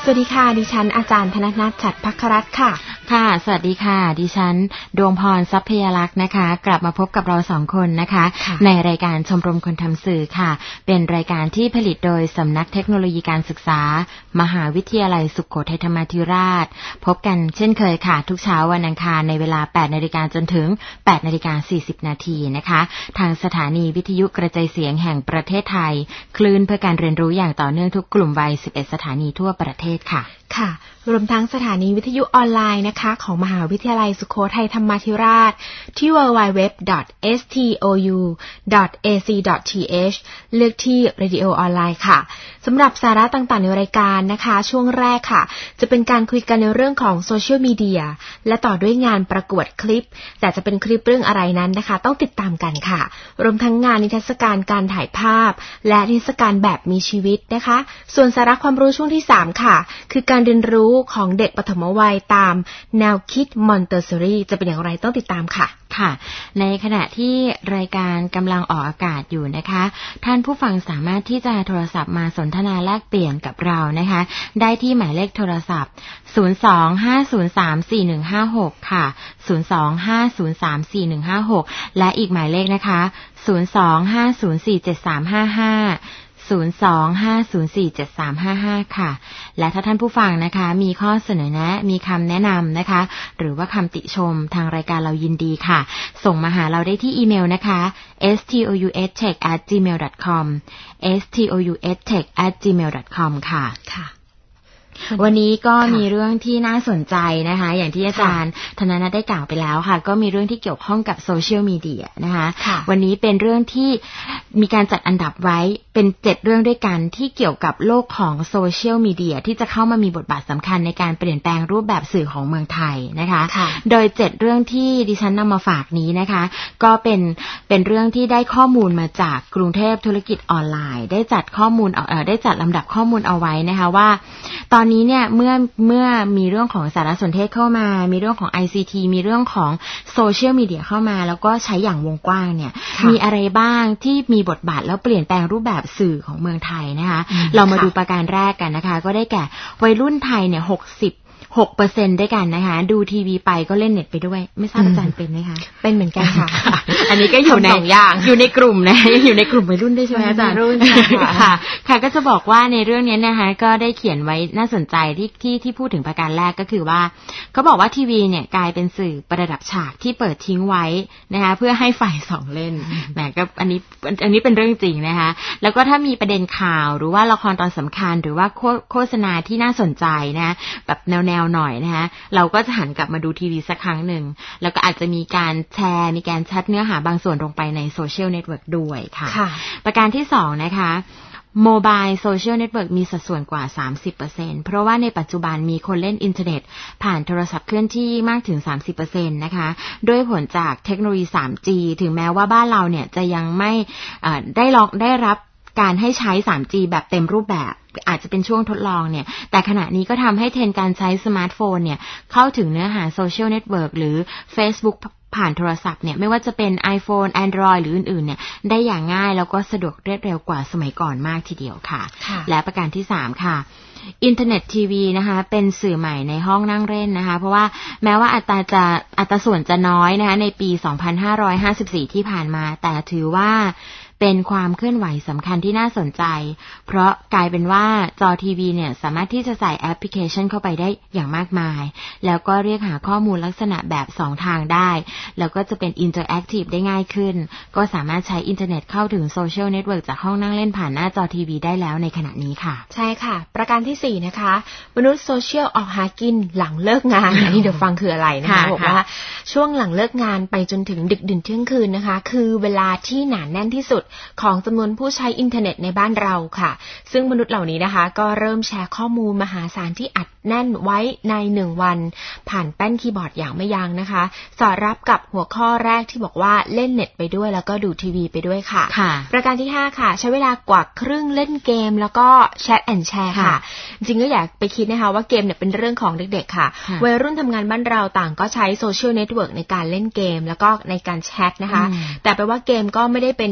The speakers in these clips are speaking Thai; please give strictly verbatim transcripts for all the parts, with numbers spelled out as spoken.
สวัสดีค่ะดิฉันอาจารย์ธนนัท ฉัตรภัครัตน์ค่ะค่ะสวัสดีค่ะดิฉันดวงพรทรัพยลักษณ์นะคะกลับมาพบกับเราสองคนนะคะในรายการชมรมคนทำสื่อค่ะเป็นรายการที่ผลิตโดยสำนักเทคโนโลยีการศึกษามหาวิทยาลัยสุโขทัยธรรมาธิราชพบกันเช่นเคยค่ะทุกเช้าวันอังคารในเวลา แปดนาฬิกา จนถึง แปดนาฬิกาสี่สิบ นาทีนะคะทางสถานีวิทยุกระจายเสียงแห่งประเทศไทยคลื่นเพื่อการเรียนรู้อย่างต่อเนื่องทุกกลุ่มวัยสิบเอ็ดสถานีทั่วประเทศค่ะค่ะรวมทั้งสถานีวิทยุออนไลน์นะคะของมหาวิทยาลัยสุโขทัยธรรมาธิราชที่ ดับเบิลยู ดับเบิลยู ดับเบิลยู ดอท เอส ที โอ ยู ดอท เอ ซี ดอท ที เอช เลือกที่ Radio ออนไลน์ค่ะสำหรับสาระต่างๆในรายการนะคะช่วงแรกค่ะจะเป็นการคุยกันในเรื่องของโซเชียลมีเดียและต่อด้วยงานประกวดคลิปแต่จะเป็นคลิปเรื่องอะไรนั้นนะคะต้องติดตามกันค่ะรวมทั้งงานนิทรรศการการถ่ายภาพและนิทรรศการแบบมีชีวิตนะคะส่วนสาระความรู้ช่วงที่สามค่ะคือการเรียนรู้ของเด็กปฐมวัยตามแนวคิดมอนเตสซอรี่จะเป็นอย่างไรต้องติดตามค่ะค่ะในขณะที่รายการกำลังออกอากาศอยู่นะคะท่านผู้ฟังสามารถที่จะโทรศัพท์มาสนทนาแลกเปลี่ยนกับเรานะคะได้ที่หมายเลขโทรศัพท์ศูนย์ สอง ห้า ศูนย์ สาม สี่ หนึ่ง ห้า หกค่ะศูนย์ สอง ห้า ศูนย์ สาม สี่ หนึ่ง ห้า หกและอีกหมายเลขนะคะศูนย์ สอง ห้า ศูนย์ สี่ เจ็ด สาม ห้า ห้าศูนย์ สอง ห้า ศูนย์ สี่ เจ็ด สาม ห้า ห้าค่ะและถ้าท่านผู้ฟังนะคะมีข้อเสนอแนะมีคำแนะนำนะคะหรือว่าคำติชมทางรายการเรายินดีค่ะส่งมาหาเราได้ที่อีเมลนะคะ เอส ที โอ ยู เอส เทค แอท จีเมล ดอท คอม เอส ที โอ ยู เอส เทค แอท จีเมล ดอท คอม ค่ะค่ะวันนี้ก็มีเรื่องที่น่าสนใจนะคะอย่างที่อาจารย์ธนนัทได้กล่าวไปแล้วค่ะก็มีเรื่องที่เกี่ยวข้องกับโซเชียลมีเดียนะคะวันนี้เป็นเรื่องที่มีการจัดอันดับไว้เป็นเจ็ดเรื่องด้วยกันที่เกี่ยวกับโลกของโซเชียลมีเดียที่จะเข้ามามีบทบาทสำคัญในการเปลี่ยนแปลงรูปแบบสื่อของเมืองไทยนะคะโดยเจ็ดเรื่องที่ดิฉันนำมาฝากนี้นะคะก็เป็นเป็นเรื่องที่ได้ข้อมูลมาจากกรุงเทพธุรกิจออนไลน์ได้จัดข้อมูลเอ่อได้จัดลำดับข้อมูลเอาไว้นะคะว่าตอนนี้เนี่ยเมื่อเมื่อมีเรื่องของสารสนเทศเข้ามามีเรื่องของ ไอ ซี ที มีเรื่องของโซเชียลมีเดียเข้ามาแล้วก็ใช้อย่างวงกว้างเนี่ยมีอะไรบ้างที่มีบทบาทแล้วเปลี่ยนแปลงรูปแบบสื่อของเมืองไทยนะคะเรามาดูประการแรกกันนะคะก็ได้แก่วัยรุ่นไทยเนี่ยหกสิบหกเปอร์เซ็นต์ ด้วยกันนะคะดูทีวีไปก็เล่นเน็ตไปด้วยไม่ทราบอาจารย์เป็นไหมคะเป็นเหมือนกันค่ะอันนี้ก็อยู่ในอยู่ในกลุ่มนะอยู่ในกลุ่มวัยรุ่นด้วยใช่ไหมอาจารย์รุ่นค่ะค่ะก็จะบอกว่าในเรื่องนี้นะคะก็ได้เขียนไว้น่าสนใจที่ที่ที่พูดถึงประการแรกก็คือว่าเขาบอกว่าทีวีเนี่ยกลายเป็นสื่อประดับฉากที่เปิดทิ้งไว้นะคะเพื่อให้ฝ่ายสองเล่นแหมก็อันนี้อันนี้เป็นเรื่องจริงนะคะแล้วก็ถ้ามีประเด็นข่าวหรือว่าละครตอนสำคัญหรือว่าโฆษณาที่น่าสนใจนะแบบแนวแนวหน่อยนะคะเราก็จะหันกลับมาดูทีวีสักครั้งหนึ่งแล้วก็อาจจะมีการแชร์มีการแชทเนื้อหาบางส่วนลงไปในโซเชียลเน็ตเวิร์กด้วยค่ะประการที่สองนะคะโมบายโซเชียลเน็ตเวิร์กมีสัดส่วนกว่า สามสิบเปอร์เซ็นต์ เพราะว่าในปัจจุบันมีคนเล่นอินเทอร์เน็ตผ่านโทรศัพท์เคลื่อนที่มากถึง สามสิบเปอร์เซ็นต์ นะคะด้วยผลจากเทคโนโลยี ทรีจี ถึงแม้ว่าบ้านเราเนี่ยจะยังไม่ได้ลองได้รับการให้ใช้ ทรีจี แบบเต็มรูปแบบอาจจะเป็นช่วงทดลองเนี่ยแต่ขณะนี้ก็ทำให้เทรนด์การใช้สมาร์ทโฟนเนี่ยเข้าถึงเนื้อหาโซเชียลเน็ตเวิร์กหรือ Facebook ผ่านโทรศัพท์เนี่ยไม่ว่าจะเป็น iPhone Android หรืออื่นๆเนี่ยได้อย่างง่ายแล้วก็สะดวกรวดเร็วกว่าสมัยก่อนมากทีเดียวค่ะและประการที่สามค่ะอินเทอร์เน็ตทีวีนะคะเป็นสื่อใหม่ในห้องนั่งเล่นนะคะเพราะว่าแม้ว่าอัตราจะอัตราส่วนจะน้อยนะคะในปีสองพันห้าร้อยห้าสิบสี่ที่ผ่านมาแต่ถือว่าเป็นความเคลื่อนไหวสำคัญที่น่าสนใจเพราะกลายเป็นว่าจอทีวีเนี่ยสามารถที่จะใส่แอปพลิเคชันเข้าไปได้อย่างมากมายแล้วก็เรียกหาข้อมูลลักษณะแบบสองทางได้แล้วก็จะเป็นอินเตอร์แอคทีฟได้ง่ายขึ้นก็สามารถใช้อินเทอร์เน็ตเข้าถึงโซเชียลเน็ตเวิร์กจากห้องนั่งเล่นผ่านหน้าจอทีวีได้แล้วในขณะนี้ค่ะใช่ค่ะประการที่สี่นะคะมนุษย์โซเชียลออกหากินหลังเลิกงานอันนี้เดี๋ยวฟังคืออะไรนะคะบอกว่าช่วงหลังเลิกงานไปจนถึงดึกดื่นเที่ยงคืนนะคะคือเวลาที่หนาแน่นที่สุดของจำนวนผู้ใช้อินเทอร์เน็ตในบ้านเราค่ะซึ่งมนุษย์เหล่านี้นะคะก็เริ่มแชร์ข้อมูลมหาศาลที่อัดแน่นไว้ในหนึ่งวันผ่านแป้นคีย์บอร์ดอย่างไม่ยั้งนะคะสอดรับกับหัวข้อแรกที่บอกว่าเล่นเน็ตไปด้วยแล้วก็ดูทีวีไปด้วยค่ะประการที่ห้าค่ะใช้เวลากว่าครึ่งเล่นเกมแล้วก็แชทแอนด์แชร์ค่ะจริงก็อยากไปคิดนะคะว่าเกมเนี่ยเป็นเรื่องของเด็กๆค่ะวัยรุ่นทำงานบ้านเราต่างก็ใช้โซเชียลเน็ตเวิร์กในการเล่นเกมแล้วก็ในการแชทนะคะแต่แปลว่าเกมก็ไม่ได้เป็นเกมแบบ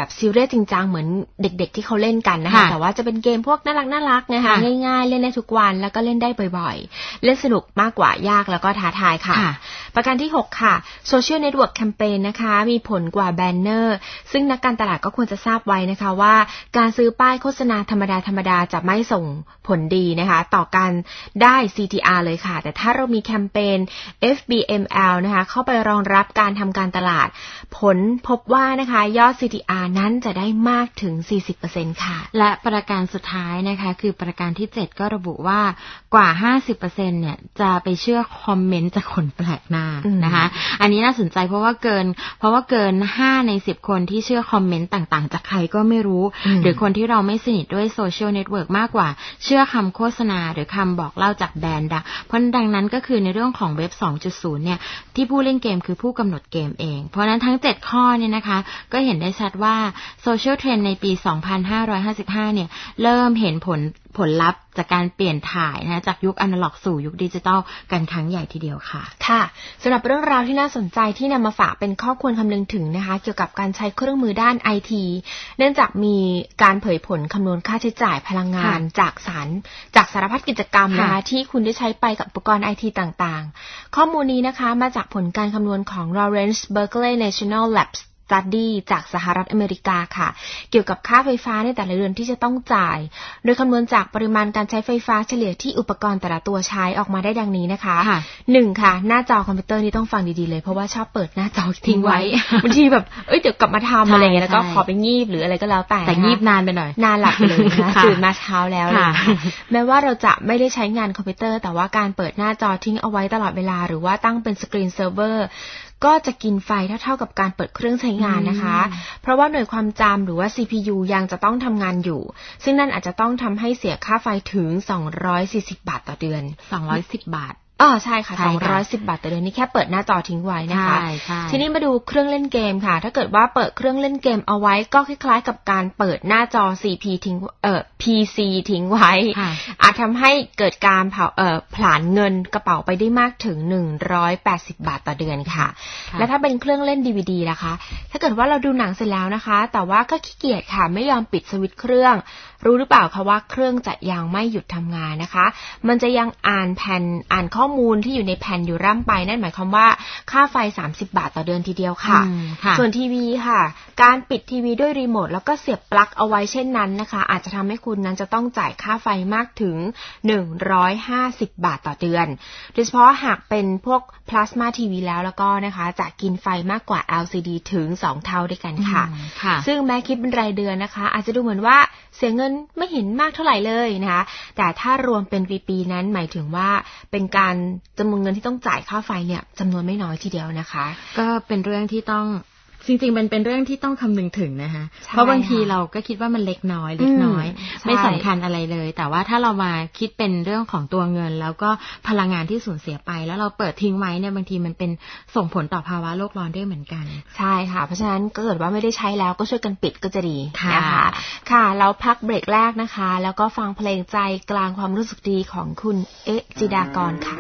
แบบซีเรียสจริงจังเหมือนเด็กๆที่เขาเล่นกันนะคะแต่ว่าจะเป็นเกมพวกน่ารักน่ารักนะคะง่ายๆเล่นได้ทุกวันแล้วก็เล่นได้บ่อยๆเล่นสนุกมากกว่ายากแล้วก็ท้าทายค่ะประการที่หกค่ะ Social Network Campaign นะคะมีผลกว่าแบนเนอร์ซึ่งนักการตลาดก็ควรจะทราบไว้นะคะว่าการซื้อป้ายโฆษณาธรรมดาธรรมดาจะไม่ส่งผลดีนะคะต่อการได้ ซี ที อาร์ เลยค่ะแต่ถ้าเรามีแคมเปญ เอฟ บี เอ็ม แอล นะคะเข้าไปรองรับการทำการตลาดผลพบว่านะคะยอด ซี ที อาร์ นั้นจะได้มากถึง สี่สิบเปอร์เซ็นต์ ค่ะและประการสุดท้ายนะคะคือประการที่เจ็ดก็ระบุว่ากว่า ห้าสิบเปอร์เซ็นต์ เนี่ยจะไปเชื่อคอมเมนต์จากคนแปลกหน้านะคะอันนี้น่าสนใจเพราะว่าเกินเพราะว่าเกินห้าในสิบคนที่เชื่อคอมเมนต์ต่างๆจากใครก็ไม่รู้หรือคนที่เราไม่สนิทด้วยโซเชียลเน็ตเวิร์กมากกว่าเชื่อคำโฆษณาหรือคำบอกเล่าจากแบรนด์ดังเพราะดังนั้นก็คือในเรื่องของเว็บ สองจุดศูนย์ เนี่ยที่ผู้เล่นเกมคือผู้กำหนดเกมเองเพราะนั้นทั้งเจ็ดข้อเนี่ยนะคะก็เห็นได้ชัดว่าโซเชียลเทรนด์ในปีสองพันห้าร้อยห้าสิบห้าเนี่ยเริ่มเห็นผลผลลัพธ์จากการเปลี่ยนถ่ายนะจากยุคอนาล็อกสู่ยุคดิจิทัลกันครั้งใหญ่ทีเดียวค่ะค่ะสำหรับเรื่องราวที่น่าสนใจที่นำมาฝากเป็นข้อควรคำนึงถึงนะคะเกี่ยวกับการใช้เครื่องมือด้าน ไอ ที เนื่องจากมีการเผยผลคำนวณค่าใช้จ่ายพลังงานจากสารจากสารพัดกิจกรรมนะคะที่คุณได้ใช้ไปกับอุปกรณ์ ไอ ที ต่างๆข้อมูลนี้นะคะมาจากผลการคำนวณของ Lawrence Berkeley National Labs Study จากสหรัฐอเมริกาค่ะเกี่ยวกับค่าไฟฟ้าในแต่ละเดือนที่จะต้องจ่ายโดยคำนวณจากปริมาณการใช้ไฟฟ้าเฉลี่ยที่อุปกรณ์แต่ละตัวใช้ออกมาได้ดังนี้นะคะหนึ่งค่ะหน้าจอคอมพิวเตอร์นี่ต้องฟังดีๆเลยเพราะว่าชอบเปิดหน้าจอทิ้งไว้บางทีแบบเอ้ยเดี๋ยวกลับมาทำอะไรเงี้ยแล้วก็ขอไปงีบหรืออะไรก็แล้วแต่แต่งีบนานไปหน่อยนานหลับไปเลยนะตื่นมาเช้าแล้วเลยแม้ว่าเราจะไม่ได้ใช้งานคอมพิวเตอร์แต่ว่าการเปิดหน้าจอทิ้งเอาไว้ตลอดเวลาหรือว่าตั้งเป็นสกรีนเซิร์ฟเวอร์ก็จะกินไฟเท่าๆกับการเปิดเครื่องใช้งานนะคะเพราะว่าหน่วยความจำหรือว่า ซี พี ยู ยังจะต้องทำงานอยู่ซึ่งนั่นอาจจะต้องทำให้เสียค่าไฟถึงสองร้อยสี่สิบบาทต่อเดือนสองร้อยสิบบาทอ๋อใช่ค่ะสองร้อยสิบบาทต่อเดือนนี่แค่เปิดหน้าจอทิ้งไว้นะคะทีนี้มาดูเครื่องเล่นเกมค่ะถ้าเกิดว่าเปิดเครื่องเล่นเกมเอาไว้ก็คล้ายๆกับการเปิดหน้าจอ ซี พี ทิ้งเอ่อ พี ซี ทิ้งไว้อาจทำให้เกิดการเผาเอ่อผลาญเงินกระเป๋าไปได้มากถึงหนึ่งร้อยแปดสิบบาทต่อเดือนค่ะและถ้าเป็นเครื่องเล่น ดี วี ดี ล่ะคะถ้าเกิดว่าเราดูหนังเสร็จแล้วนะคะแต่ว่าก็ขี้เกียจค่ะไม่ยอมปิดสวิตช์เครื่องรู้หรือเปล่าคะว่าเครื่องจะยังไม่หยุดทำงานนะคะมันจะยังอ่านแผ่นอ่านข้อมูลที่อยู่ในแผ่นอยู่ร่ำไปนั่นหมายความว่าค่าไฟสามสิบบาทต่อเดือนทีเดียวค่ะส่วนทีวีค่ะการปิดทีวีด้วยรีโมทแล้วก็เสียบปลั๊กเอาไว้เช่นนั้นนะคะอาจจะทำให้คุณนั้นจะต้องจ่ายค่าไฟมากถึงหนึ่งร้อยห้าสิบบาทต่อเดือนโดยเฉพาะหากเป็นพวกพลาสมาทีวีแล้วแล้วก็นะคะจะกินไฟมากกว่า แอล ซี ดี ถึงสองเท่าด้วยกันค่ะซึ่งแม้คิดเป็นรายเดือนนะคะอาจจะดูเหมือนว่าเสียเงินไม่เห็นมากเท่าไหร่เลยนะคะแต่ถ้ารวมเป็นปีๆนั้นหมายถึงว่าเป็นการจำนวนเงินที่ต้องจ่ายค่าไฟเนี่ยจำนวนไม่น้อยทีเดียวนะคะก็เป็นเรื่องที่ต้องจริงๆมันเป็นเรื่องที่ต้องคำนึงถึงนะคะเพราะบางทีเราก็คิดว่ามันเล็กน้อยเล็กน้อยไม่สำคัญอะไรเลยแต่ว่าถ้าเรามาคิดเป็นเรื่องของตัวเงินแล้วก็พลังงานที่สูญเสียไปแล้วเราเปิดทิ้งไว้เนี่ยบางทีมันเป็นส่งผลต่อภาวะโลกร้อนด้วยเหมือนกันใช่ค่ะเพราะฉะนั้นก็เกิดว่าไม่ได้ใช้แล้วก็ช่วยกันปิดก็จะดีนะคะค่ะเราพักเบรกแรกนะคะแล้วก็ฟังเพลงใจกลางความรู้สึกดีของคุณเอ๊ะจิดากรค่ะ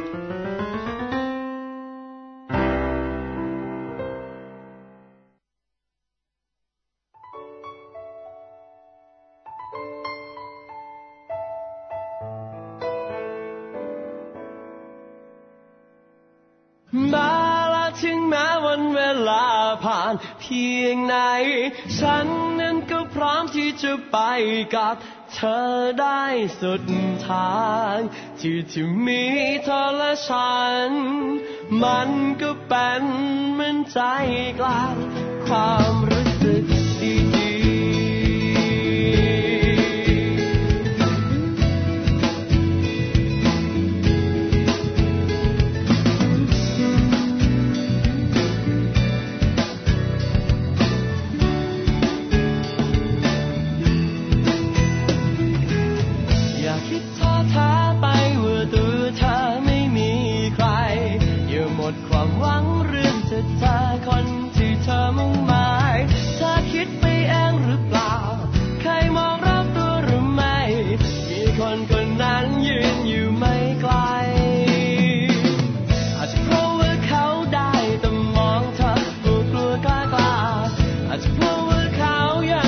มาละถึงแม้วันเวลาผ่านเพียงไหนฉันนั้นก็พร้อมที่จะไปกับเธอได้สุดทางที่จะมีเธอและฉันมันก็เป็นเหมือนใจกลางความรู้สึกดีอาจจะเพราะว่าเขายัง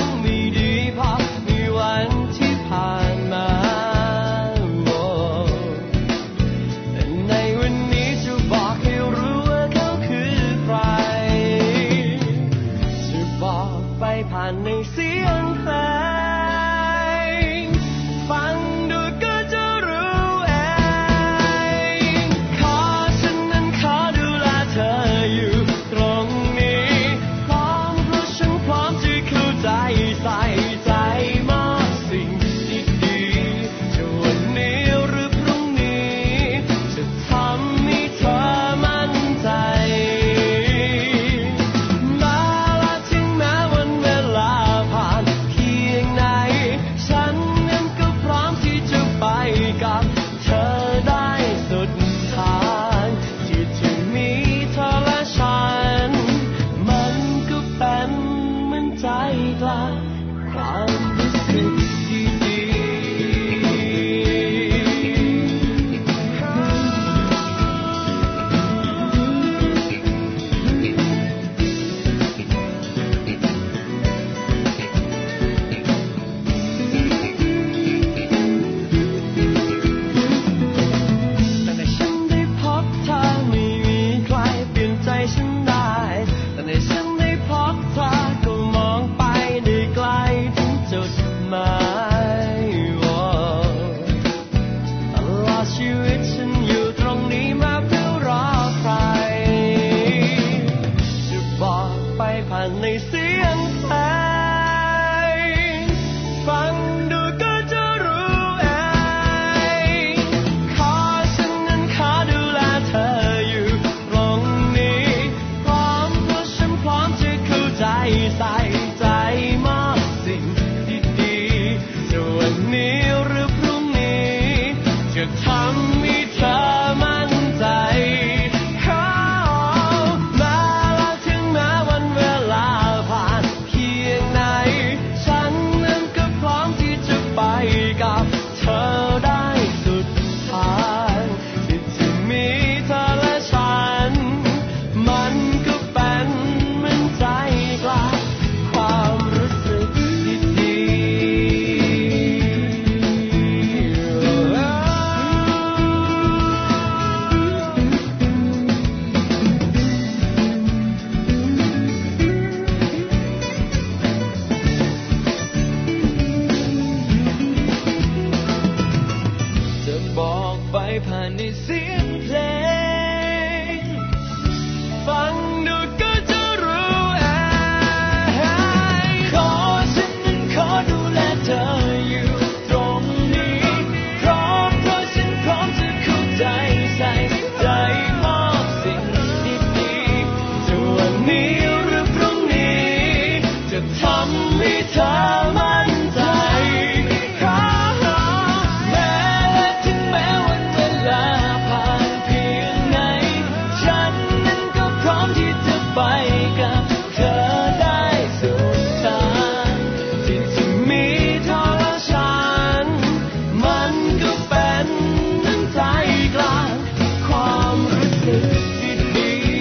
ผ่านในเสียงเพลงฟังดูก็จะรู้เองขอฉันนั้นขอดูแลเธออยู่ตรงนี้พร้อมเพราะฉันพร้อมจะเข้าใจใส่ใจมอบสิ่งดีๆจะวันนี้หรือพรุ่งนี้จะทำให้เธอมั่นใจแม้และถึงแม้วันเวลาผ่านเพียงไหนฉันนั้นก็พร้อมที่จะไปกับเธอได้สุดทางที่จะมีเธอและฉันมันก็เป็นน้ำใจกลางความรู้สึกดีๆ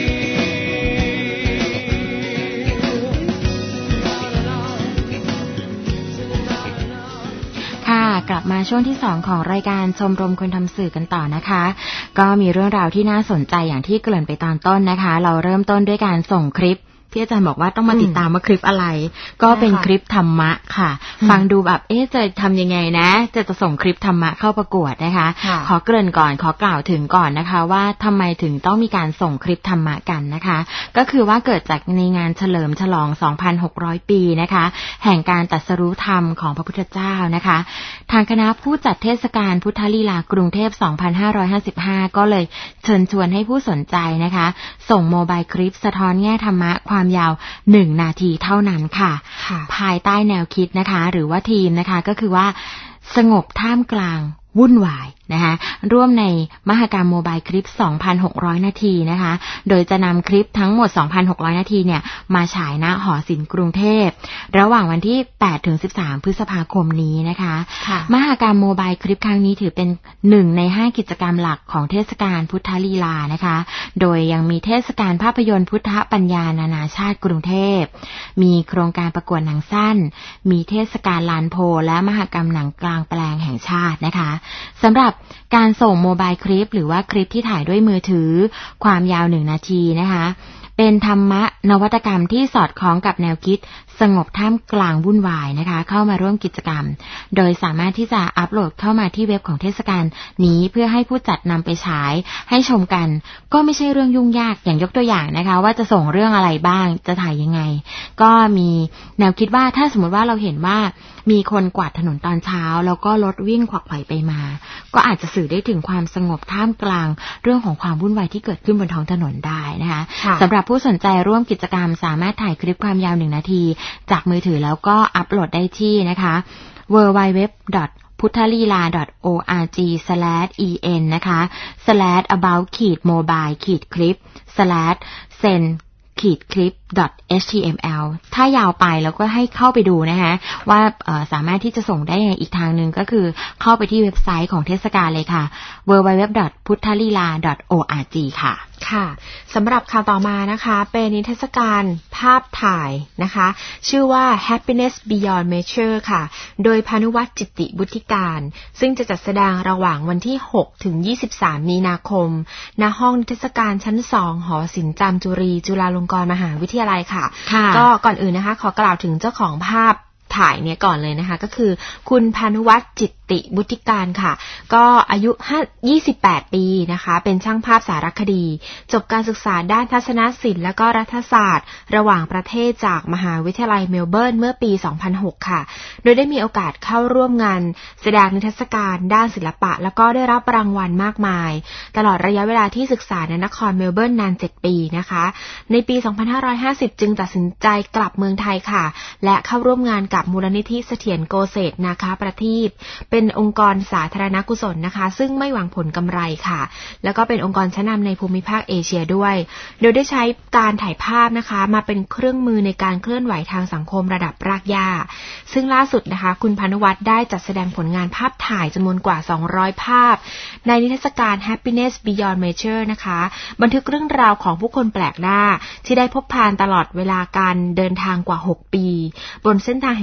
ค่ะกลับมาช่วงที่สองของรายการชมรมคนทำสื่อกันต่อนะคะก็มีเรื่องราวที่น่าสนใจอย่างที่เกริ่นไปตอนต้นนะคะเราเริ่มต้นด้วยการส่งคลิปที่อาจารย์บอกว่าต้องมาติดตามว่าคลิปอะไรก็เป็นคลิปธรรมะค่ะฟังดูแบบเอ๊ะจะทำยังไงนะจะจะส่งคลิปธรรมะเข้าประกวดนะคะขอเกริ่นก่อนขอกล่าวถึงก่อนนะคะว่าทำไมถึงต้องมีการส่งคลิปธรรมะกันนะคะก็คือว่าเกิดจากในงานเฉลิมฉลอง สองพันหกร้อย ปีนะคะแห่งการตรัสรู้ธรรมของพระพุทธเจ้านะคะทางคณะผู้จัดเทศกาลพุทธลีลากรุงเทพสองพันห้าร้อยห้าสิบห้าก็เลยเชิญชวนให้ผู้สนใจนะคะส่งโมบายคลิปสะท้อนแง่ธรรมะความยาวหนึ่งนาทีเท่านั้นค่ะภายใต้แนวคิดนะคะหรือว่าทีมนะคะก็คือว่าสงบท่ามกลางวุ่นวายนะคะร่วมในมหกรรมโมบายคลิป สองพันหกร้อย นาทีนะคะโดยจะนำคลิปทั้งหมด สองพันหกร้อย นาทีเนี่ยมาฉายณหอศิลป์กรุงเทพระหว่างวันที่ แปดถึงสิบสาม พฤษภาคมนี้นะคะมหกรรมโมบายคลิปครั้งนี้ถือเป็นหนึ่งในห้ากิจกรรมหลักของเทศกาลพุทธลีลานะคะโดยยังมีเทศกาลภาพยนตร์พุทธปัญญานานาชาติกรุงเทพมีโครงการประกวดหนังสั้นมีเทศกาลลานโพและมหกรรมหนังกลางแปลงแห่งชาตินะคะสำหรับการส่งโมบายคลิปหรือว่าคลิปที่ถ่ายด้วยมือถือความยาวหนึ่งนาทีนะคะเป็นธรรมะนวัตกรรมที่สอดคล้องกับแนวคิดสงบท่ามกลางวุ่นวายนะคะเข้ามาร่วมกิจกรรมโดยสามารถที่จะอัปโหลดเข้ามาที่เว็บของเทศกาลนี้เพื่อให้ผู้จัดนำไปฉายให้ชมกันก็ไม่ใช่เรื่องยุ่งยากอย่างยกตัวอย่างนะคะว่าจะส่งเรื่องอะไรบ้างจะถ่ายยังไงก็มีแนวคิดว่าถ้าสมมติว่าเราเห็นว่ามีคนกวาดถนนตอนเช้าแล้วก็รถวิ่งขวักไขว่ไปมาก็อาจจะสื่อได้ถึงความสงบท่ามกลางเรื่องของความวุ่นวายที่เกิดขึ้นบนท้องถนนได้นะคะสำหรับผู้สนใจร่วมกิจกรรมสามารถถ่ายคลิปความยาวหนึ่งนาทีจากมือถือแล้วก็อัปโหลดได้ที่นะคะ ดับเบิลยู ดับเบิลยู ดับเบิลยู ดอท พุทธลีลา ดอท โอ อาร์ จี สแลช อี เอ็น นะคะ สแลช อะเบ้าท์ ขีด โมบาย ขีด คลิป สแลช เซน ขีด คลิป ดอท เอช ที เอ็ม แอล ถ้ายาวไปแล้วก็ให้เข้าไปดูนะคะว่าสามารถที่จะส่งได้อีกทางนึงก็คือเข้าไปที่เว็บไซต์ของเทศกาลเลยค่ะ ดับเบิลยู ดับเบิลยู ดับเบิลยู ดอท พุทธลีลา ดอท โอ อาร์ จี ค่ะค่ะสำหรับข่าวต่อมานะคะเป็นนิทรรศการภาพถ่ายนะคะชื่อว่า Happiness Beyond Measure ค่ะโดยพานุวัฒน์จิตติบุติการซึ่งจะจัดแสดงระหว่างวันที่หกถึงยี่สิบสามมีนาคมณห้องนิทรรศการชั้นสองหอศิลป์จามจุรีจุฬาลงกรณ์มหาวิทยาลัยค่ะก็ก่อนอื่นนะคะขอกล่าวถึงเจ้าของภาพถ่ายเนี่ยก่อนเลยนะคะก็คือคุณพานุวัฒน์จิตติบุติการค่ะก็อายุยี่สิบแปดปีนะคะเป็นช่างภาพสารคดีจบการศึกษาด้านทัศนศิลป์และก็รัฐศาสตร์ระหว่างประเทศจากมหาวิทยาลัยเมลเบิร์นเมื่อปีสองพันหกค่ะโดยได้มีโอกาสเข้าร่วมงานแสดงนิทรรศการด้านศิลปะแล้วก็ได้รับรางวัลมากมายตลอดระยะเวลาที่ศึกษาในนครเมลเบิร์นนานเจ็ดปีนะคะในปีสองพันห้าร้อยห้าสิบจึงตัดสินใจกลับเมืองไทยค่ะและเข้าร่วมงานกับมูลนิธิเสถียรโกเศษนาคประทีปเป็นองค์กรสาธารณกุศลนะคะซึ่งไม่หวังผลกำไรค่ะแล้วก็เป็นองค์กรชั้นนำในภูมิภาคเอเชียด้วยโดยได้ใช้การถ่ายภาพนะคะมาเป็นเครื่องมือในการเคลื่อนไหวทางสังคมระดับรากหญ้าซึ่งล่าสุดนะคะคุณพานุวัฒน์ได้จัดแสดงผลงานภาพถ่ายจำนวนกว่าสองร้อยภาพในนิทรรศการ Happiness Beyond Measure นะคะบันทึกเรื่องราวของผู้คนแปลกหน้าที่ได้พบผ่านตลอดเวลาการเดินทางกว่าหกปีบนเส้นทางแห่ง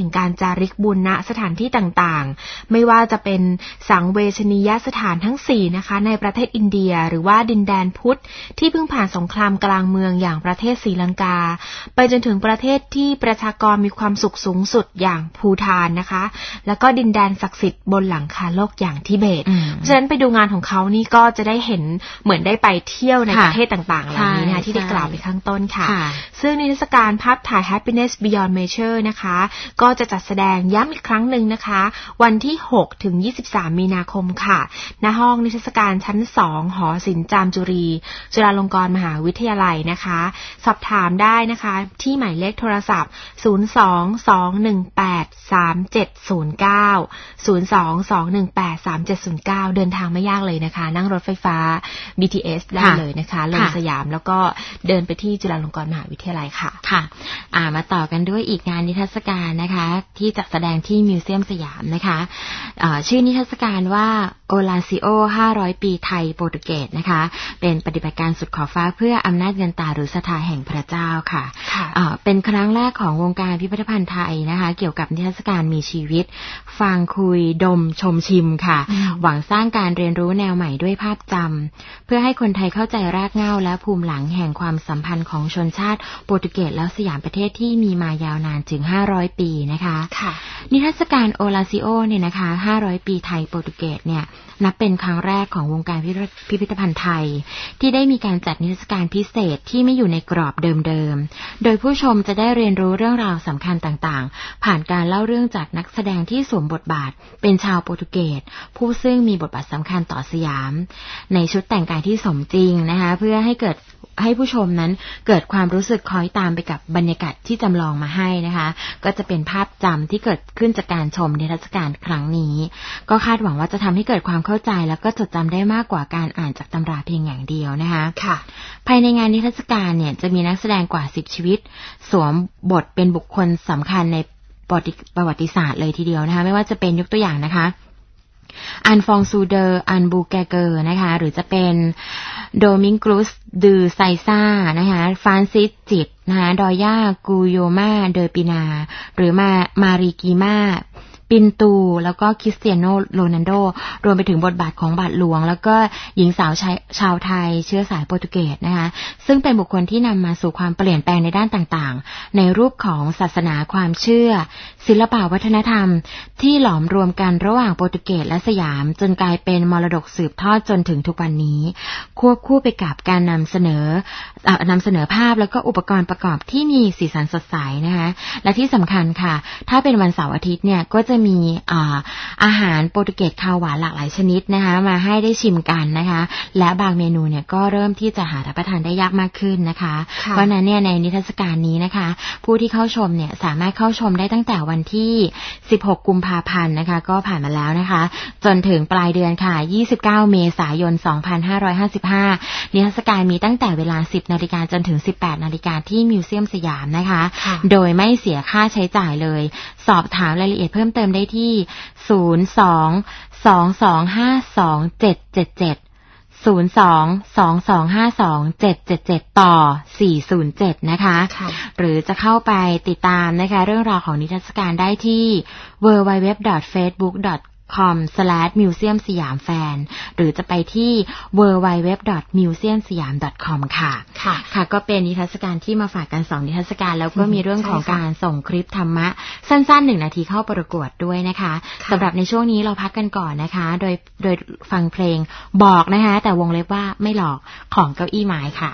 งการจาริกบุญณสถานที่ต่างๆไม่ว่าจะเป็นสังเวชนียสถานทั้งสี่นะคะในประเทศอินเดียหรือว่าดินแดนพุทธที่เพิ่งผ่านสงครามกลางเมืองอย่างประเทศศรีลังกาไปจนถึงประเทศที่ประชากรมีความสุขสูงสุดอย่างภูฏานนะคะแล้วก็ดินแดนศักดิ์สิทธิ์บนหลังคาโลกอย่างทิเบตเพราะฉะนั้นไปดูงานของเขานี่ก็จะได้เห็นเหมือนได้ไปเที่ยวในประเทศต่างๆเหล่านี้นะคะที่ได้กล่าวไปข้างต้นค่ะซึ่งนิทรรศการภาพถ่าย Happiness Beyond Measure นะคะก็จะจัดแสดงย้ำอีกครั้งหนึ่งนะคะวันที่หกถึงยี่สิบสามมีนาคมค่ะณห้องนิทรรศการชั้นสองหอศิลป์จามจุรีจุฬาลงกรณ์มหาวิทยาลัยนะคะสอบถามได้นะคะที่หมายเลขโทรศัพท์ศูนย์ สอง สอง หนึ่ง แปด สาม เจ็ด ศูนย์ เก้า ศูนย์ สอง สอง หนึ่ง แปด สาม เจ็ด ศูนย์ เก้าเดินทางไม่ยากเลยนะคะนั่งรถไฟฟ้า บี ที เอส ได้เลยนะคะลงสยามแล้วก็เดินไปที่จุฬาลงกรณ์มหาวิทยาลัยค่ะค่ะอ่ามาต่อกันด้วยอีกงานนิทรรศการนะคะที่จัดแสดงที่มิวเซียมสยามนะคะอ่าชื่อนิทรรศการว่าโอลาซิโอห้าร้อยปีไทยโปรตุเกสนะคะเป็นปฏิบัติการสุดขอบฟ้าเพื่ออำนาจเงินตราหรือศรัทธาแห่งพระเจ้าค่ะอ่าเป็นครั้งแรกของวงการพิพิธภัณฑ์ไทยนะคะเกี่ยวกับนิทรรศการมีชีวิตฟังคุยดมชมชิมค่ะหวังสร้างการเรียนรู้แนวใหม่ด้วยภาพจำเพื่อให้คนไทยเข้าใจรากเหง้าและภูมิหลังแห่งความสัมพันธ์ของชนชาติโปรตุเกสและสยามประเทศที่มีมายาวนานถึงห้าร้อยปีนะคะนิทรรศการโอลาซิโอเนี่ยนะคะห้าร้อยปีไทยโปรตุเกสเนี่ยนับเป็นครั้งแรกของวงการพิพิธภัณฑ์ไทยที่ได้มีการจัดนิทรรศการพิเศษที่ไม่อยู่ในกรอบเดิมๆโดยผู้ชมจะได้เรียนรู้เรื่องราวสำคัญต่างๆผ่านการเล่าเรื่องจากนักแสดงที่สวมบทบาทเป็นชาวโปรตุเกสผู้ซึ่งมีบทบาทสำคัญต่อสยามในชุดแต่งกายที่สมจริงนะคะเพื่อให้เกิดให้ผู้ชมนั้นเกิดความรู้สึกคล้อยตามไปกับบรรยากาศที่จำลองมาให้นะคะก็จะเป็นภาพจำที่เกิดขึ้นจากการชมนิทรรศการครั้งนี้ก็คาดหวังว่าจะทำให้เกิดความเข้าใจแล้วก็จดจำได้มากกว่าการอ่านจากตำราเพียงอย่างเดียวนะคะค่ะภายในงานนิทรรศการเนี่ยจะมีนักแสดงกว่าสิบชีวิตสวมบทเป็นบุคคลสำคัญในประวัติศาสตร์เลยทีเดียวนะคะไม่ว่าจะเป็นยกตัวอย่างนะคะอันฟองซูเดอร์อันบูแกเกอร์นะคะหรือจะเป็นโดมิงกุสดูไซซ่านะคะฟรานซิสจิตนะคะดอย่ากูโยมาเดอปินาหรือมามาริกิมาปินตูแล้วก็คริสเตียโนโรนัลโดรวมไปถึงบทบาทของบาทหลวงแล้วก็หญิงสาวชาวไทยเชื้อสายโปรตุเกสนะคะซึ่งเป็นบุคคลที่นำมาสู่ความเปลี่ยนแปลงในด้านต่างๆในรูปของศาสนาความเชื่อศิลปะวัฒนธรรมที่หลอมรวมกันระหว่างโปรตุเกสและสยามจนกลายเป็นมรดกสืบทอดจนถึงทุกวันนี้ควบคู่ไปกับการนำเสนอนำเสนอภาพแล้วก็อุปกรณ์ประกอบที่มีสีสันสดใสนะคะและที่สำคัญค่ะถ้าเป็นวันเสาร์อาทิตย์เนี่ยก็จะมีอาอาหารโปรตุเกสคาวหวานหลากหลายชนิดนะคะมาให้ได้ชิมกันนะคะและบางเมนูเนี่ยก็เริ่มที่จะหารับประทานได้ยากมากขึ้นนะคะเพราะนั้นเนี่ยในนิทรรศการนี้นะคะผู้ที่เข้าชมเนี่ยสามารถเข้าชมได้ตั้งแต่วันที่สิบหกกุมภาพันธ์นะคะก็ผ่านมาแล้วนะคะจนถึงปลายเดือนค่ะยี่สิบเก้าเมษายนสองพันห้าร้อยห้าสิบห้านิทรรศการมีตั้งแต่เวลา สิบนาฬิกา จนถึง สิบแปดนาฬิกาที่มิวเซียมสยามนะคะโดยไม่เสียค่าใช้จ่ายเลยสอบถามรายละเอียดเพิ่มเติมได้ที่ศูนย์ สอง สอง สอง ห้า สอง เจ็ด เจ็ด เจ็ด ศูนย์ สอง สอง สอง ห้า สอง เจ็ด เจ็ด เจ็ด ต่อ สี่ ศูนย์ เจ็ด นะคะหรือจะเข้าไปติดตามนะคะเรื่องราวของนิทรรศการได้ที่ ดับเบิลยู ดับเบิลยู ดับเบิลยู ดอท เฟซบุ๊ก ดอท คอม สแลช มิวเซียมสยามแฟน หรือจะไปที่ ดับเบิลยู ดับเบิลยู ดับเบิลยู ดอท มิวเซียมสยาม ดอท คอม ค่ะค่ะค่ะก็เป็นนิทรรศการที่มาฝากกันสองนิทรรศการแล้วก็มีเรื่องของการส่งคลิปธรรมะสั้นๆหนึ่งนาทีเข้าประกวดด้วยนะคะสำหรับในช่วงนี้เราพักกันก่อนนะคะโดยโดยฟังเพลงบอกนะคะแต่วงเล็บว่าไม่หลอกของเก้าอี้ไม้ค่ะ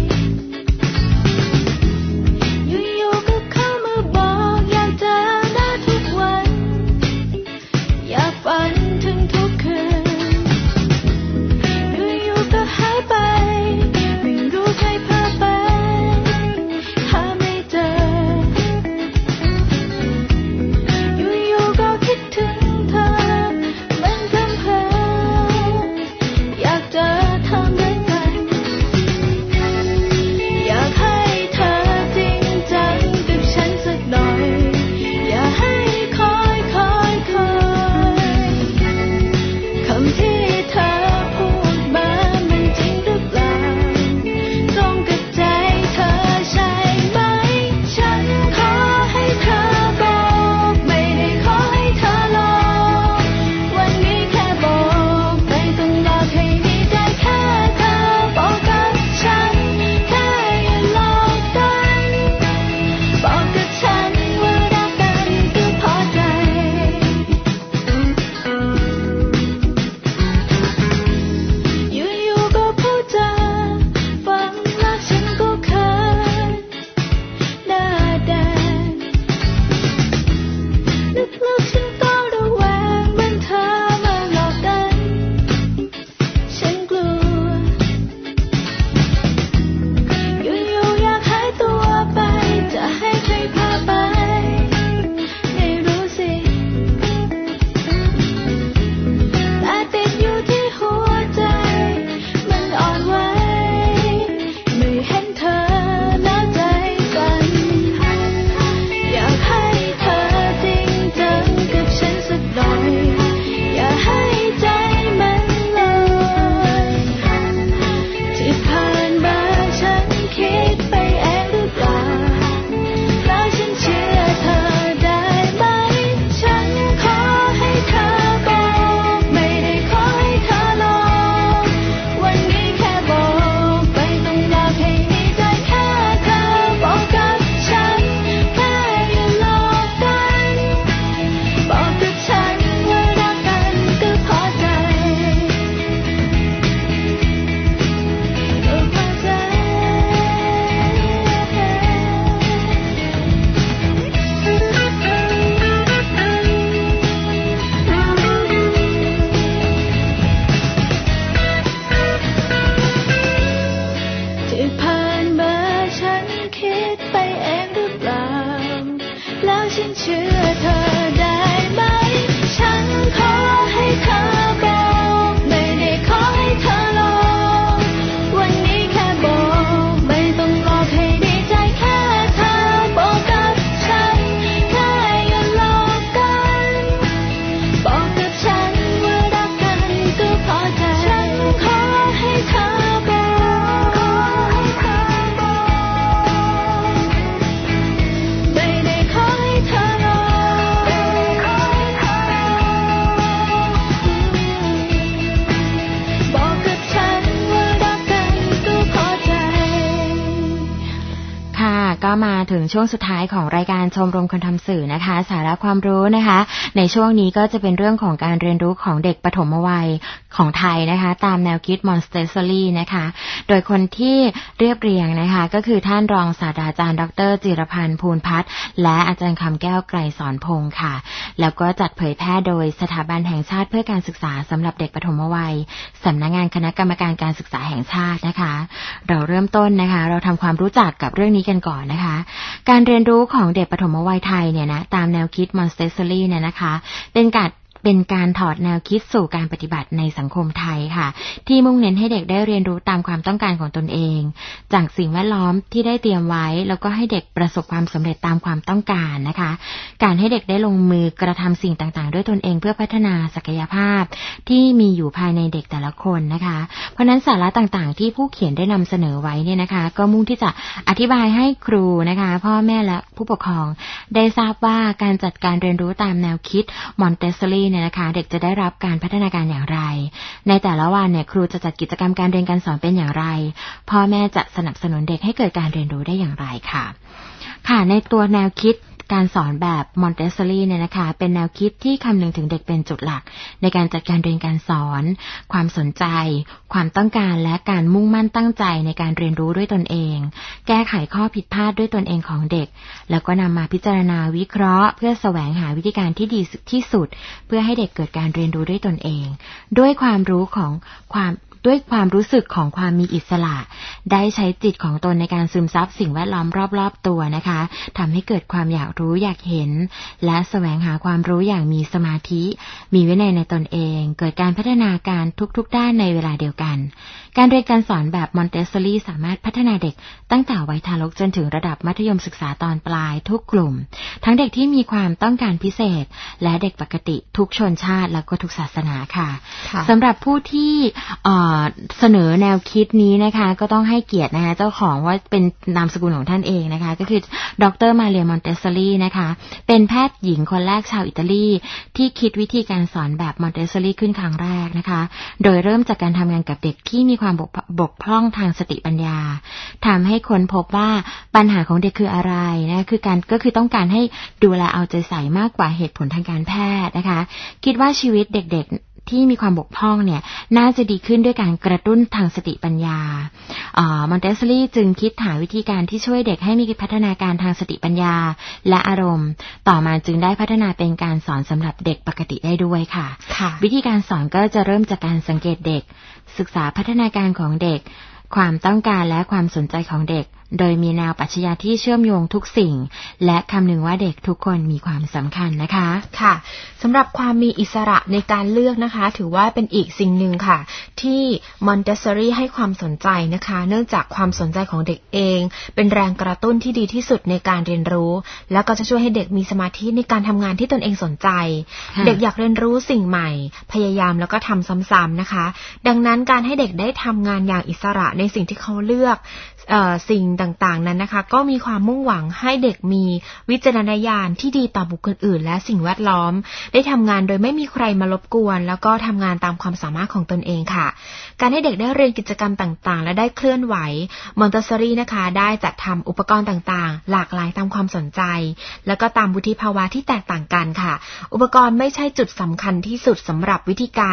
อยู่ๆก็เข้ามาบอกอยากเจอหน้าเชื่อเธอได้ไหมฉันขอให้เธอบอกไม่ได้ขอให้เธอหลอกวันนี้แค่บอกไม่ต้องหลอกให้ดีใจแค่เธอบอกกับฉันแค่อย่าหลอกกันบอกกับฉันว่ารักกันก็พอใจฉันขอให้เธอบอกขอให้เธอบอกไม่ได้ขอให้เธอหลอกขอให้เธอบอกกับฉันว่ารักกันก็พอใจค่ะก็มาถึงช่วงสุดท้ายของรายการชมรมคนทำสื่อนะคะสาระความรู้นะคะในช่วงนี้ก็จะเป็นเรื่องของการเรียนรู้ของเด็กปฐมวัยของไทยนะคะตามแนวคิด Montessori นะคะโดยคนที่เรียบเรียงนะคะก็คือท่านรองศาสตราจารย์ดรจิรพันธ์ภูลพัฒน์และอาจารย์คำแก้วไกรสอนพงศ์ค่ะแล้วก็จัดเผยแพร่โดยสถาบันแห่งชาติเพื่อการศึกษาสำหรับเด็กปฐมวัยสำนักงานคณะกรรมการการศึกษาแห่งชาตินะคะเราเริ่มต้นนะคะเราทำความรู้จักกับเรื่องนี้กันก่อนนะคะการเรียนรู้ของเด็กปฐมวัยไทยเนี่ยนะตามแนวคิด Montessori เนี่ยนะคะเป็นการเป็นการถอดแนวคิดสู่การปฏิบัติในสังคมไทยค่ะที่มุ่งเน้นให้เด็กได้เรียนรู้ตามความต้องการของตนเองจากสิ่งแวดล้อมที่ได้เตรียมไว้แล้วก็ให้เด็กประสบความสำเร็จตามความต้องการนะคะการให้เด็กได้ลงมือกระทำสิ่งต่างๆด้วยตนเองเพื่อพัฒนาศักยภาพที่มีอยู่ภายในเด็กแต่ละคนนะคะเพราะนั้นสาระต่างๆที่ผู้เขียนได้นำเสนอไว้เนี่ยนะคะก็มุ่งที่จะอธิบายให้ครูนะคะพ่อแม่และผู้ปกครองได้ทราบว่าการจัดการเรียนรู้ตามแนวคิด Montessoriเนี่ยนะคะเด็กจะได้รับการพัฒนาการอย่างไรในแต่ละวันเนี่ยครูจะจัดกิจกรรมการเรียนการสอนเป็นอย่างไรพ่อแม่จะสนับสนุนเด็กให้เกิดการเรียนรู้ได้อย่างไรค่ะค่ะในตัวแนวคิดการสอนแบบ Montessori เนี่ยนะคะเป็นแนวคิดที่คำนึงถึงเด็กเป็นจุดหลักในการจัดการเรียนการสอนความสนใจความต้องการและการมุ่งมั่นตั้งใจในการเรียนรู้ด้วยตนเองแก้ไขข้อผิดพลาดด้วยตนเองของเด็กแล้วก็นำมาพิจารณาวิเคราะห์เพื่อแสวงหาวิธีการที่ดีที่สุดเพื่อให้เด็กเกิดการเรียนรู้ด้วยตนเองด้วยความรู้ของความด้วยความรู้สึกของความมีอิสระได้ใช้จิตของตนในการซึมซับสิ่งแวดล้อมรอบๆตัวนะคะทำให้เกิดความอยากรู้อยากเห็นและแสวงหาความรู้อย่างมีสมาธิมีวินัยในตนเองเกิดการพัฒนาการทุกๆด้านในเวลาเดียวกันการเรียนการสอนแบบ Montessori สามารถพัฒนาเด็กตั้งแต่วัยทารกจนถึงระดับมัธยมศึกษาตอนปลายทุกกลุ่มทั้งเด็กที่มีความต้องการพิเศษและเด็กปกติทุกชนชาติและก็ทุกศาสนาค่ะสำหรับผู้ที่เสนอแนวคิดนี้นะคะก็ต้องให้เกียรตินะคะเจ้าของว่าเป็นนามสกุลของท่านเองนะคะก็คือดร.มาเรีย มอนเตสซอรีนะคะเป็นแพทย์หญิงคนแรกชาวอิตาลีที่คิดวิธีการสอนแบบมอนเตสซอรีขึ้นครั้งแรกนะคะโดยเริ่มจากการทำงานกับเด็กที่มีความบกพร่องทางสติปัญญาทำให้ค้นพบว่าปัญหาของเด็กคืออะไรนะคือการก็คือต้องการให้ดูแลเอาใจใส่มากกว่าเหตุผลทางการแพทย์นะคะคิดว่าชีวิตเด็กๆที่มีความบกพร่องเนี่ยน่าจะดีขึ้นด้วยการกระตุ้นทางสติปัญญาอ่ามอนเตสซอรีจึงคิดหาวิธีการที่ช่วยเด็กให้มีพัฒนาการทางสติปัญญาและอารมณ์ต่อมาจึงได้พัฒนาเป็นการสอนสำหรับเด็กปกติได้ด้วยค่ะวิธีการสอนก็จะเริ่มจากการสังเกตเด็กศึกษาพัฒนาการของเด็กความต้องการและความสนใจของเด็กโดยมีแนวปรัชญาที่เชื่อมโยงทุกสิ่งและคำนึงว่าเด็กทุกคนมีความสำคัญนะคะค่ะสำหรับความมีอิสระในการเลือกนะคะถือว่าเป็นอีกสิ่งหนึ่งค่ะที่มอนเตสซอรีให้ความสนใจนะคะเนื่องจากความสนใจของเด็กเองเป็นแรงกระตุ้นที่ดีที่สุดในการเรียนรู้แล้วก็จะช่วยให้เด็กมีสมาธิในการทำงานที่ตนเองสนใจเด็กอยากเรียนรู้สิ่งใหม่พยายามแล้วก็ทำซ้ำๆนะคะดังนั้นการให้เด็กได้ทำงานอย่างอิสระในสิ่งที่เขาเลือกเอ่อสิ่งต่างๆนั้นนะคะก็มีความมุ่งหวังให้เด็กมีวิจารณญาณที่ดีต่อบุคคลอื่นและสิ่งแวดล้อมได้ทำงานโดยไม่มีใครมารบกวนแล้วก็ทำงานตามความสามารถของตนเองค่ะการให้เด็กได้เรียนกิจกรรมต่างๆและได้เคลื่อนไหวมอนเตสซอรีนะคะได้จัดทำอุปกรณ์ต่างๆหลากหลายตามความสนใจแล้วก็ตามวุฒิภาวะที่แตกต่างกันค่ะอุปกรณ์ไม่ใช่จุดสำคัญที่สุดสำหรับวิธีการ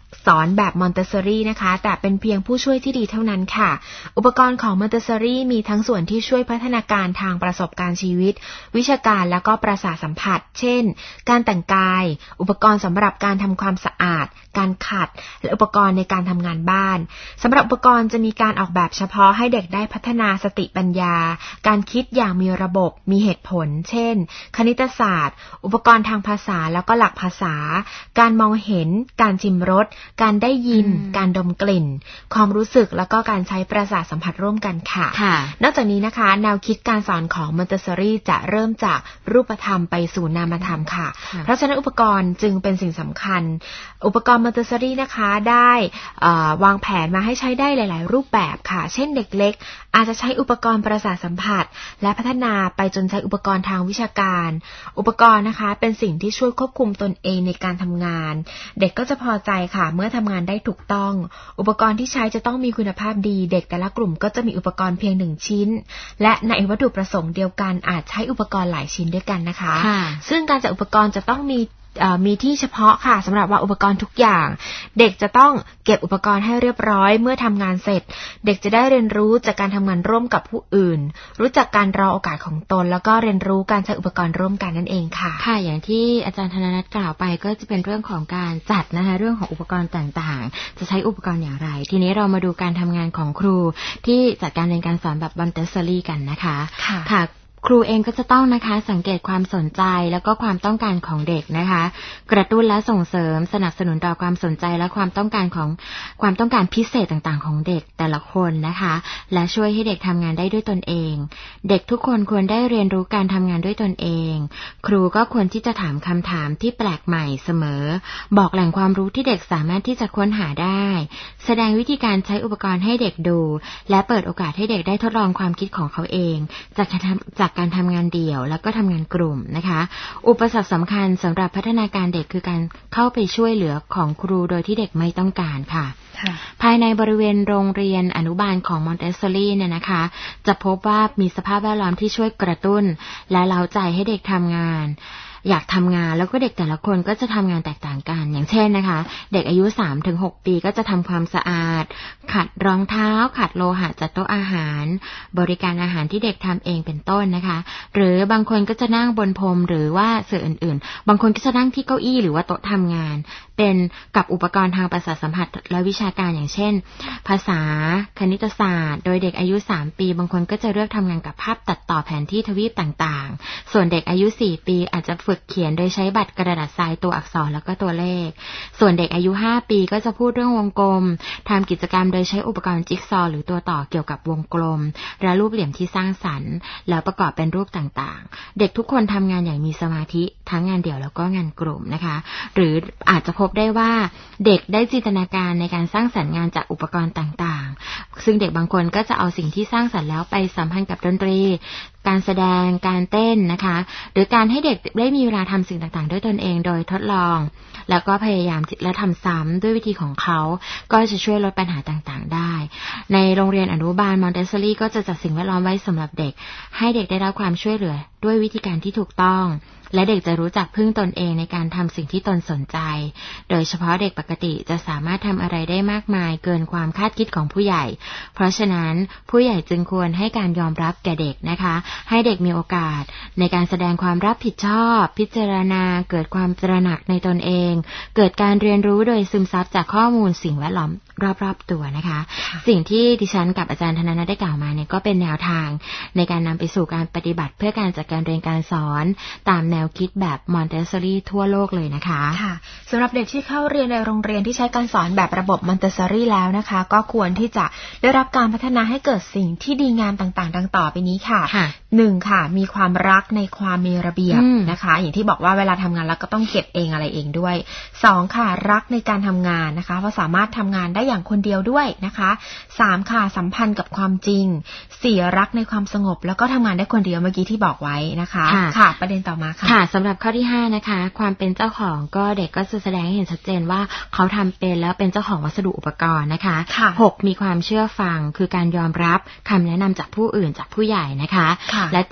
สอนแบบมอนเตสซอรี่นะคะแต่เป็นเพียงผู้ช่วยที่ดีเท่านั้นค่ะอุปกรณ์ของมอนเตสซอรี่มีทั้งส่วนที่ช่วยพัฒนาการทางประสบการณ์ชีวิตวิชาการแล้วก็ประสาทสัมผัสเช่นการแต่งกายอุปกรณ์สำหรับการทำความสะอาดการขัดและอุปกรณ์ในการทำงานบ้านสำหรับอุปกรณ์จะมีการออกแบบเฉพาะให้เด็กได้พัฒนาสติปัญญาการคิดอย่างมีระบบมีเหตุผลเช่นคณิตศาสตร์อุปกรณ์ทางภาษาแล้วก็หลักภาษาการมองเห็นการชิมรสการได้ยินการดมกลิ่นความรู้สึกแล้วก็การใช้ประสาทสัมผัสร่วมกันค่ะนอกจากนี้นะคะแนวคิดการสอนของมอนเตสซอรี่จะเริ่มจากรูปธรรมไปสู่นามธรรมค่ะเพราะฉะนั้นอุปกรณ์จึงเป็นสิ่งสำคัญอุปกรณ์มอนเตสซอรี่นะคะได้วางแผนมาให้ใช้ได้หลายๆรูปแบบค่ะเช่นเด็กเล็กอาจจะใช้อุปกรณ์ประสาทสัมผัสและพัฒนาไปจนใช้อุปกรณ์ทางวิชาการอุปกรณ์นะคะเป็นสิ่งที่ช่วยควบคุมตนเองในการทำงานเด็กก็จะพอใจค่ะเมื่อทำงานได้ถูกต้องอุปกรณ์ที่ใช้จะต้องมีคุณภาพดีเด็กแต่ละกลุ่มก็จะมีอุปกรณ์เพียงหนึ่งชิ้นและในวัตถุประสงค์เดียวกันอาจใช้อุปกรณ์หลายชิ้นด้วยกันนะคะซึ่งการจัดอุปกรณ์จะต้องมีมีที่เฉพาะค่ะสำหรับว่าอุปกรณ์ทุกอย่างเด็กจะต้องเก็บอุปกรณ์ให้เรียบร้อยเมื่อทำงานเสร็จเด็กจะได้เรียนรู้จากการทำงานร่วมกับผู้อื่นรู้จักการรอโอกาสของตนแล้วก็เรียนรู้การใช้อุปกรณ์ร่วมกันนั่นเองค่ะค่ะอย่างที่อาจารย์ธนนัทกล่าวไปก็จะเป็นเรื่องของการจัดนะคะเรื่องของอุปกรณ์ต่างๆจะใช้อุปกรณ์อย่างไรทีนี้เรามาดูการทำงานของครูที่จัดการเรียนการสอนแบบมอนเตสซอรี่กันนะคะค่ะครูเองก็จะต้องนะคะสังเกตความสนใจแล้วก็ความต้องการของเด็กนะคะกระตุ้นและส่งเสริมสนับสนุนต่อความสนใจและความต้องการของความต้องการพิเศษต่างๆของเด็กแต่ละคนนะคะและช่วยให้เด็กทำงานได้ด้วยตนเองเด็กทุกคนควรได้เรียนรู้การทำงานด้วยตนเองครูก็ควรที่จะถามคำถามที่แปลกใหม่เสมอบอกแหล่งความรู้ที่เด็กสามารถที่จะค้นหาได้แสดงวิธีการใช้อุปกรณ์ให้เด็กดูและเปิดโอกาสให้เด็กได้ทดลองความคิดของเขาเองจากการจากการทำงานเดี่ยวแล้วก็ทำงานกลุ่มนะคะอุปสรรคสำคัญสำหรับพัฒนาการเด็กคือการเข้าไปช่วยเหลือของครูโดยที่เด็กไม่ต้องการค่ะภายในบริเวณโรงเรียนอนุบาลของมอนเตสซอรี่เนี่ยนะคะจะพบว่ามีสภาพแวดล้อมที่ช่วยกระตุ้นและเร้าใจให้เด็กทำงานอยากทำงานแล้วก็เด็กแต่ละคนก็จะทำงานแตกต่างกันอย่างเช่นนะคะเด็กอายุ สามถึงหก ปีก็จะทำความสะอาดขัดรองเท้าขัดโลหะจัดโต๊ะอาหารบริการอาหารที่เด็กทำเองเป็นต้นนะคะหรือบางคนก็จะนั่งบนพรมหรือว่าสื่ออื่นๆบางคนก็จะนั่งที่เก้าอี้หรือว่าโต๊ะทำงานเป็นกับอุปกรณ์ทางประสาทสัมผัสและวิชาการอย่างเช่นภาษาคณิตศาสตร์โดยเด็กอายุสามปีบางคนก็จะเลือกทำงานกับภาพตัดต่อแผนที่ทวีปต่างๆส่วนเด็กอายุสี่ปีอาจจะฝึกเขียนโดยใช้บัตรกระดาษทรายตัวอักษรแล้วก็ตัวเลขส่วนเด็กอายุห้าปีก็จะพูดเรื่องวงกลมทำกิจกรรมโดยใช้อุปกรณ์จิ๊กซอว์หรือตัวต่อเกี่ยวกับวงกลมและรูปเหลี่ยมที่สร้างสรรค์แล้วประกอบเป็นรูปต่างๆเด็กทุกคนทำงานอย่างมีสมาธิทั้งงานเดี่ยวแล้วก็งานกลุ่มนะคะหรืออาจจะพบได้ว่าเด็กได้จินตนาการในการสร้างสรรค์งานจากอุปกรณ์ต่างๆซึ่งเด็กบางคนก็จะเอาสิ่งที่สร้างสรรค์แล้วไปสัมพันธ์กับดนตรีการแสดงการเต้นนะคะหรือการให้เด็กได้มีเวลาทำสิ่งต่างๆด้วยตนเองโดยทดลองแล้วก็พยายามและทำซ้ำด้วยวิธีของเขาก็จะช่วยลดปัญหาต่างๆได้ในโรงเรียนอนุบาลมอนเตสซอรี่ก็จะจัดสิ่งแวดล้อมไว้สำหรับเด็กให้เด็กได้รับความช่วยเหลือด้วยวิธีการที่ถูกต้องและเด็กจะรู้จักพึ่งตนเองในการทำสิ่งที่ตนสนใจโดยเฉพาะเด็กปกติจะสามารถทำอะไรได้มากมายเกินความคาดคิดของผู้ใหญ่เพราะฉะนั้นผู้ใหญ่จึงควรให้การยอมรับแก่เด็กนะคะให้เด็กมีโอกาสในการแสดงความรับผิดชอบพิจารณาเกิดความตระหนักในตนเองเกิดการเรียนรู้โดยซึมซับจากข้อมูลสิ่งแวดล้อมรอบๆตัวนะคะสิ่งที่ดิฉันกับอาจารย์ธนนัทได้กล่าวมาเนี่ยก็เป็นแนวทางในการนำไปสู่การปฏิบัติเพื่อการจัดการเรียนการสอนตามแนวคิดแบบมอนเตสซอรี่ทั่วโลกเลยนะคะค่ะสำหรับเด็กที่เข้าเรียนในโรงเรียนที่ใช้การสอนแบบระบบมอนเตสซอรี่แล้วนะคะก็ควรที่จะได้รับการพัฒนาให้เกิดสิ่งที่ดีงามต่างๆดังต่อไปนี้ค่ะหนึ่งค่ะมีความรักในความมีระเบียบนะคะอย่างที่บอกว่าเวลาทำงานแล้วก็ต้องเก็บเองอะไรเองด้วยสองค่ะรักในการทำงานนะคะเพราะสามารถทำงานได้อย่างคนเดียวด้วยนะคะสามค่ะสัมพันธ์กับความจริงสี่รักในความสงบแล้วก็ทำงานได้คนเดียวเมื่อกี้ที่บอกไว้นะคะค่ะประเด็นต่อมาค่ะค่ะสำหรับข้อที่ห้านะคะความเป็นเจ้าของก็เด็กก็จะแสดงให้เห็นชัดเจนว่าเขาทำเป็นแล้วเป็นเจ้าของวัสดุอุปกรณ์นะคะหกมีความเชื่อฟังคือการยอมรับคำแนะนำจากผู้อื่นจากผู้ใหญ่นะคะและเจ็ด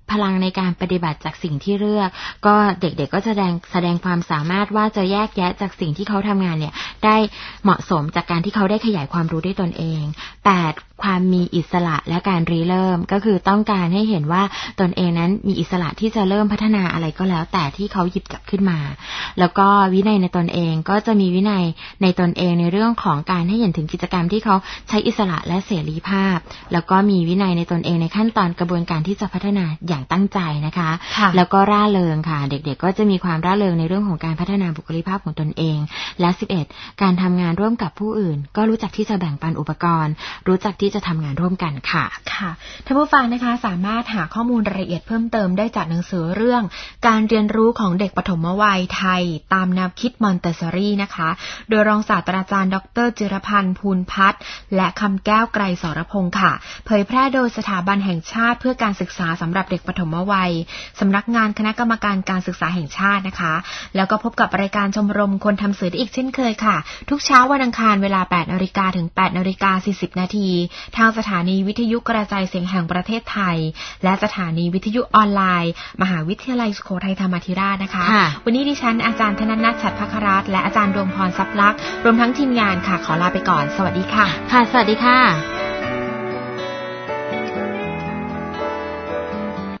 พลังในการปฏิบัติจากสิ่งที่เลือกก็เด็กๆ ก็แสดงแสดงความสามารถว่าจะแยกแยะจากสิ่งที่เขาทำงานเนี่ยได้เหมาะสมจากการที่เขาได้ขยายความรู้ด้วยตนเองแปดความมีอิสระและการริเริ่มก็คือต้องการให้เห็นว่าตนเองนั้นมีอิสระที่จะเริ่มพัฒนาอะไรก็แล้วแต่ที่เขาหยิบจับขึ้นมาแล้วก็วินัยในตนเองก็จะมีวินัยในตนเองในเรื่องของการให้เห็นถึงกิจกรรมที่เขาใช้อิสระและเสรีภาพแล้วก็มีวินัยในตนเองในขั้นตอนกระบวนการที่จะพัฒนาอย่างตั้งใจนะคะแล้วก็ร่าเริงค่ะเด็กๆก็จะมีความร่าเริงในเรื่องของการพัฒนาบุคลิกภาพของตนเองและสิบเอ็ดการทำงานร่วมกับผู้อื่นก็รู้จักที่จะแบ่งปันอุปกรณ์รู้จักที่จะทำงานร่วมกันค่ะค่ะท่านผู้ฟังนะคะสามารถหาข้อมูลรายละเอียดเพิ่มเติมได้จากหนังสือเรื่องการเรียนรู้ของเด็กปฐมวัยไทยตามแนวคิดมอนเตสซอรี่นะคะโดยรองศาสตราจารย์ดรจิรพันธ์ภูลพัฒน์และคำแก้วไกรสรพงศ์ค่ะเผยแพร่โดยสถาบันแห่งชาติเพื่อการศึกษาสำหรับเด็กปฐมวัยสำนักงานคณะกรรมการการศึกษาแห่งชาตินะคะแล้วก็พบกับรายการชมรมคนทำสื่อได้อีกเช่นเคยค่ะทุกเช้าวันอังคารเวลา แปดนาฬิกา ถึง แปดนาฬิกาสี่สิบ นาทีทางสถานีวิทยุกระจายเสียงแห่งประเทศไทยและสถานีวิทยุออนไลน์มหาวิทยาลัยสุโขทัยธรรมาธิราชนะคะวันนี้ดิฉันอาจารย์ธนนัท ฉัตรภัครัตน์และอาจารย์ดวงพรทรัพย์ลักษณ์รวมทั้งทีมงานค่ะขอลาไปก่อนสวัสดีค่ะค่ะสวัสดีค่ะ